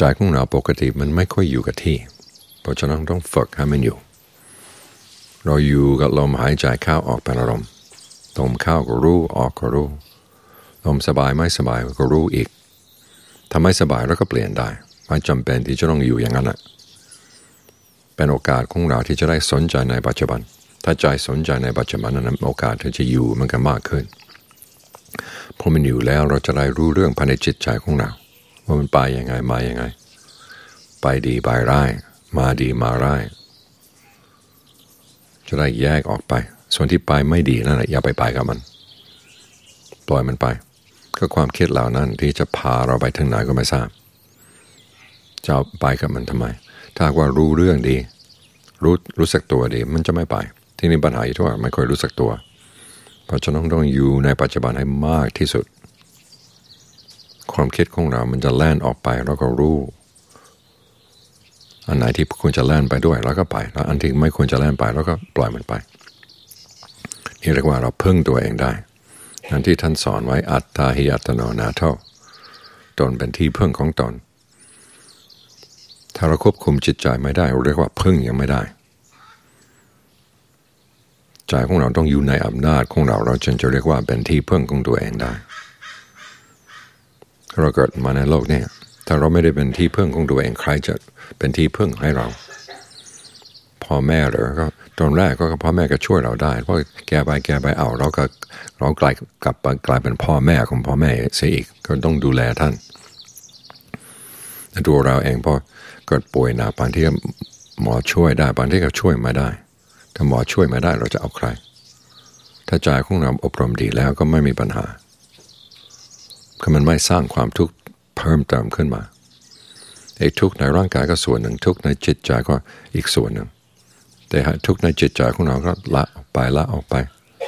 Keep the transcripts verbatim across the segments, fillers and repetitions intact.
ใจของเราปกติมันไม่ค่อยอยู่กับที่เพราะฉะนั้นต้องฝึกให้มันอยู่เราอยู่กับลมหายใจเข้าออกเป็นอารมณ์ลมเข้าก็รู้ออกก็รู้ลมสบายไม่สบายก็รู้อีกทำให้สบายแล้วก็เปลี่ยนได้ไม่จำเป็นที่จะต้องอยู่อย่างนั้นแหละเป็นโอกาสของเราที่จะได้สนใจในปัจจุบันถ้าใจสนใจในปัจจุบันนั้นโอกาสที่จะอยู่มันก็มากขึ้นพอมันอยู่แล้วเราจะได้รู้เรื่องภายในจิตใจของเราว่ามันไปยังไงมายังไงไปดีไปร้ายมาดีมาร้ายจะได้แยกออกไปส่วนที่ไปไม่ดีนั่นแหละอย่าไปไปกับมันปล่อยมันไปก็ความคิดเหล่านั้นที่จะพาเราไปถึงไหนก็ไม่ทราบจะไปกับมันทำไมถ้าว่ารู้เรื่องดีรู้รู้สึกตัวดีมันจะไม่ไปที่นี่ปัญหาอยู่ที่ว่าไม่ค่อยรู้สึกตัวเพราะฉะนั้นต้องอยู่ในปัจจุบันให้มากที่สุดความคิดของเรามันจะแล่นออกไปเราก็รู้อันไหนที่ควรจะแล่นไปด้วยเราก็ไปแล้วอันที่ไม่ควรจะแล่นไปเราก็ปล่อยมันไปนี่เรียกว่าเราพึ่งตัวเองได้นั่นที่ท่านสอนไว้อัตตาหิอัตโนนาโถตนเป็นที่พึ่งของตนถ้าเราควบคุมจิตใจไม่ได้เราเรียกว่าพึ่งยังไม่ได้ใจของเราต้องอยู่ในอำนาจของเราเราจึงจะเรียกว่าเป็นที่พึ่งของตัวเองได้เราเกิดมาในโลกนี้ถ้าเราไม่ได้เป็นที่พึ่งของตัวเองใครจะเป็นที่พึ่งให้เราพ่อแม่หรือก็ตอนแรกก็พ่อแม่ก็ช่วยเราได้เพราะแกไปแกไปเอาเราก็เรากลายกลับกลายเป็นพ่อแม่ของพ่อแม่เสียอีกก็ต้องดูแลท่านตัวเราเองพอเกิดป่วยหนักบางที่หมอช่วยได้บางที่ก็ช่วยไม่ได้ถ้าหมอช่วยไม่ได้เราจะเอาใครถ้าใจของเราอบรมดีแล้วก็ไม่มีปัญหาคือมันไม่สร้างความทุกข์เพิ่มเติมขึ้นมาไอ้ทุกข์ในร่างกายก็ส่วนหนึ่งทุกข์ในจิตใจก็อีกส่วนหนึ่งแต่ทุกข์ในจิตใจของเราก็ละออกไปละออกไป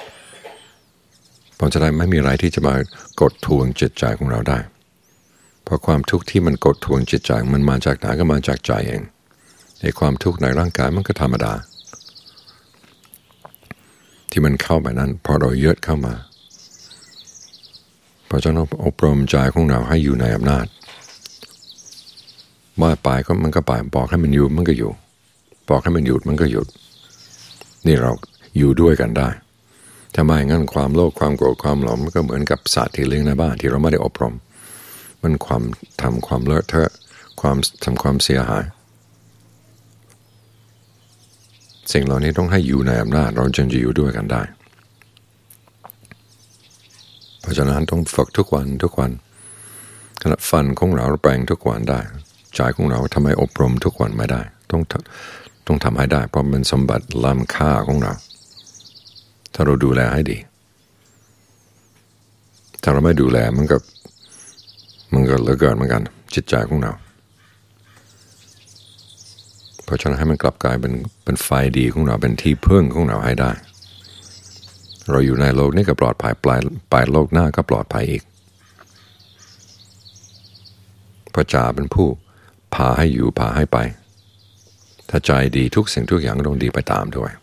ผมจะได้ไม่มีอะไรที่จะมากดทวงจิตใจของเราได้เพราะความทุกข์ที่มันกดทวงจิตใจมันมาจากไหนก็มาจากใจเองไอ้ความทุกข์ในร่างกายมันก็ธรรมดาที่มันเข้าไปนั้นพอเราเยอะเข้ามาเพราะฉะนั้นอบรมใจของเราให้อยู่ในอำนาจว่าไปก็มันก็ไปบอกให้มันอยู่มันก็อยู่บอกให้มันหยุดมันก็หยุดนี่เราอยู่ด้วยกันได้ถ้าไม่งั้นความโลภความโกรธความหลงมันก็เหมือนกับสัตว์ที่เลี้ยงในบ้านที่เราไม่ได้อบรมมันความทำความเลอะเทอะความทำความเสียหายสิ่งเหล่านี้ต้องให้อยู่ในอำนาจเราจึงจะอยู่ด้วยกันได้เพราะฉะนั้นต้องฝึกทุกวันทุกวันขณะฟันของเราแปลงทุกวันได้ใจของเราทำไมอบรมทุกวันไม่ได้ต้องต้องทำให้ได้เพราะมันสมบัติล้ำค่าของเราถ้าเราดูแลให้ดีถ้าเราไม่ดูแลมันก็มันก็เหลือเกินเหมือนกันจิตใจของเราเพราะฉะนั้นให้มันกลับกลายเป็นเป็นไฟดีของเราเป็นที่พึ่งของเราให้ได้เราอยู่ในโลกนี้ก็ปลอดภัยปลายปลายโลกหน้าก็ปลอดภัยอีกพระจ่าเป็นผู้พาให้อยู่พาให้ไปถ้าใจดีทุกสิ่งทุกอย่างต้องดีไปตามด้วย